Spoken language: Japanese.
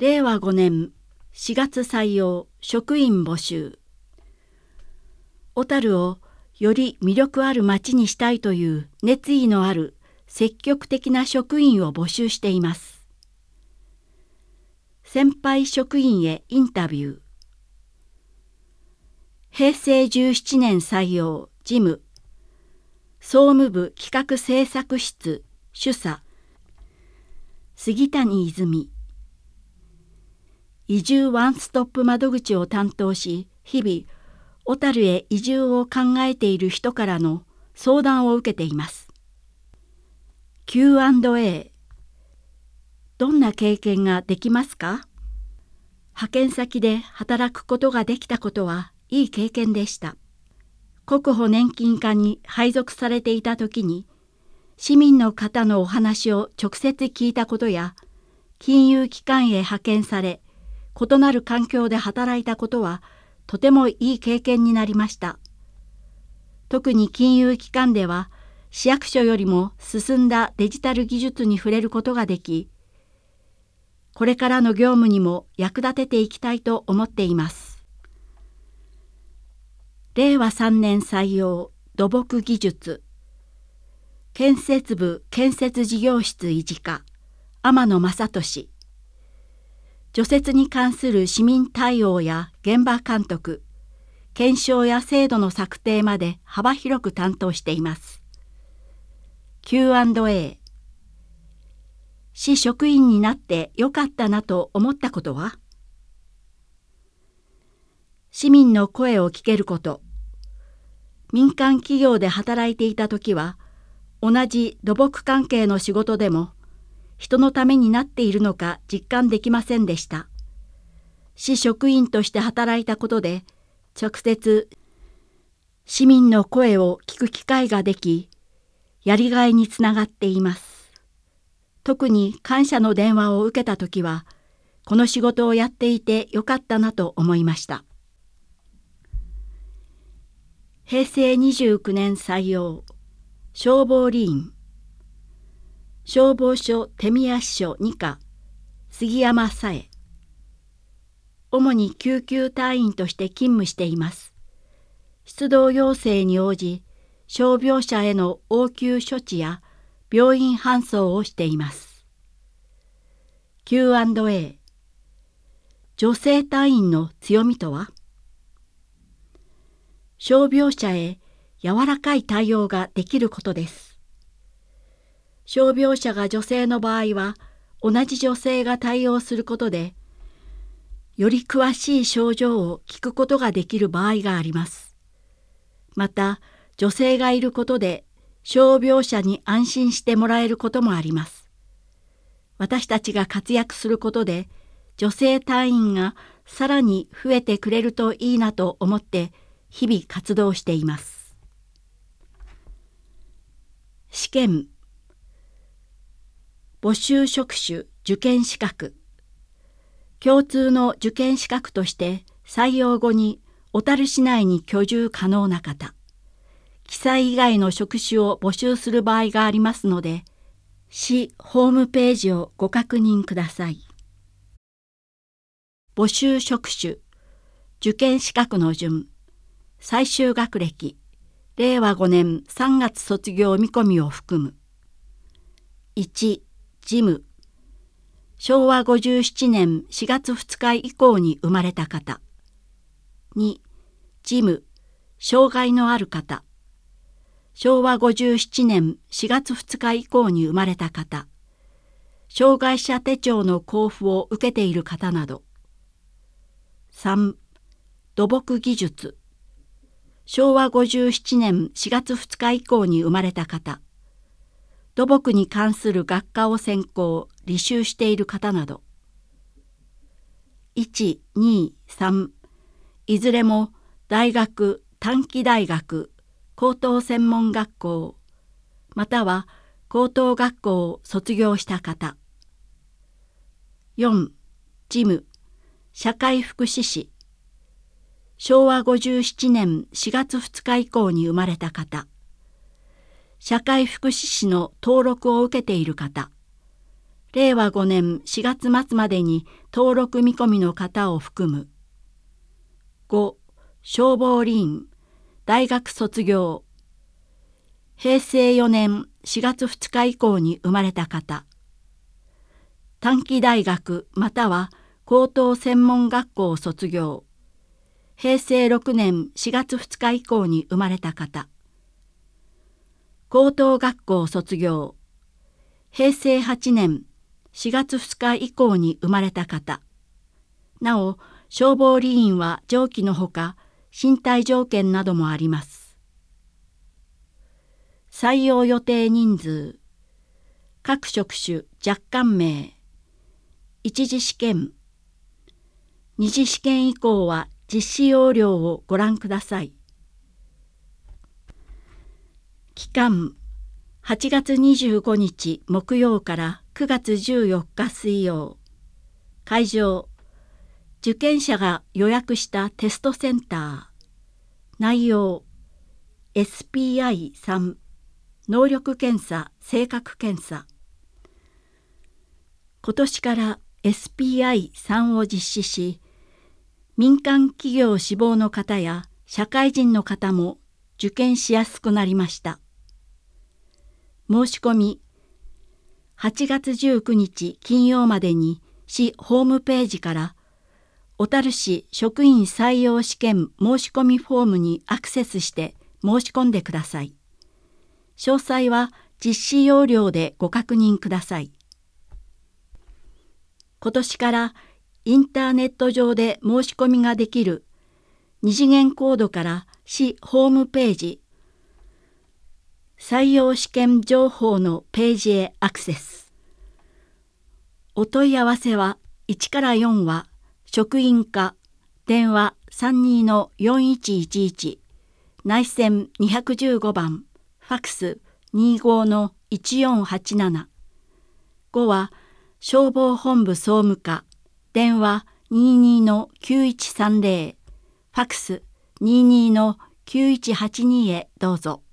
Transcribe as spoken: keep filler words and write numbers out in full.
れいわごねんしがつ採用職員募集。小樽をより魅力ある町にしたいという熱意のある積極的な職員を募集しています。先輩職員へインタビュー。へいせいじゅうななねん採用事務。総務部企画制作室主査杉谷泉。移住ワンストップ窓口を担当し、日々小樽へ移住を考えている人からの相談を受けています。キューアンドエー。どんな経験ができますか？派遣先で働くことができたことはいい経験でした。国保年金課に配属されていた時に、市民の方のお話を直接聞いたことや、金融機関へ派遣され、異なる環境で働いたことは、とてもいい経験になりました。特に金融機関では、市役所よりも進んだデジタル技術に触れることができ、これからの業務にも役立てていきたいと思っています。れいわさんねん採用土木技術。建設部建設事業室維持課天野正俊。除雪に関する市民対応や現場監督、検証や制度の策定まで幅広く担当しています。キューアンドエー。市職員になってよかったなと思ったことは？市民の声を聞けること。民間企業で働いていた時は、同じ土木関係の仕事でも、人のためになっているのか実感できませんでした。市職員として働いたことで、直接市民の声を聞く機会ができ、やりがいにつながっています。特に感謝の電話を受けたときは、この仕事をやっていてよかったなと思いました。へいせいにじゅうきゅうねん採用消防理員。消防署手宮支所に課杉山紗恵。主に救急隊員として勤務しています。出動要請に応じ、傷病者への応急処置や病院搬送をしています。キューアンドエー。女性隊員の強みとは？傷病者へ柔らかい対応ができることです。傷病者が女性の場合は、同じ女性が対応することで、より詳しい症状を聞くことができる場合があります。また、女性がいることで、傷病者に安心してもらえることもあります。私たちが活躍することで、女性隊員がさらに増えてくれるといいなと思って、日々活動しています。試験。募集職種受験資格。共通の受験資格として採用後に小樽市内に居住可能な方。記載以外の職種を募集する場合がありますので、市ホームページをご確認ください。募集職種、受験資格の順、最終学歴、れいわごねんさんがつ卒業見込みを含む。いち、事務。しょうわごじゅうななねんしがつふつか以降に生まれた方。に、事務、障害のある方。しょうわごじゅうななねんしがつふつか以降に生まれた方。障害者手帳の交付を受けている方など。さん、土木技術。しょうわごじゅうななねんしがつふつか以降に生まれた方。土木に関する学科を専攻、履修している方など。いち、に、さん、いずれも大学、短期大学、高等専門学校、または高等学校を卒業した方。よん、事務、社会福祉士。しょうわごじゅうななねんしがつふつか以降に生まれた方。社会福祉士の登録を受けている方。 れいわごねんしがつ末までに登録見込みの方を含む。ご、消防理員、大学卒業。へいせいよねんしがつふつか以降に生まれた方。短期大学または高等専門学校を卒業。へいせいろくねんしがつふつか以降に生まれた方。高等学校卒業。へいせいはちねんしがつふつか以降に生まれた方。なお、消防理員は上記のほか、身体条件などもあります。採用予定人数。各職種若干名。一次試験。二次試験以降は実施要領をご覧ください。期間はちがつにじゅうごにち木曜からくがつじゅうよっか水曜。会場受験者が予約したテストセンター。内容 エスピーアイさん 能力検査性格検査。今年から エスピーアイさん を実施し、民間企業志望の方や社会人の方も受験しやすくなりました。申し込みはちがつじゅうくにち金曜までに市ホームページから小樽市職員採用試験申し込みフォームにアクセスして申し込んでください。詳細は実施要領でご確認ください。今年からインターネット上で申し込みができる二次元コードから市ホームページ採用試験情報のページへアクセス。お問い合わせはいちからよんは職員課電話 さんにのよんいちいちいち 内線にいいごばんファクス にじゅうごのいちよんはちなな。ごは消防本部総務課電話 にじゅうにのきゅういちさんぜろ ファクス にじゅうにのきゅういちはちにへどうぞ。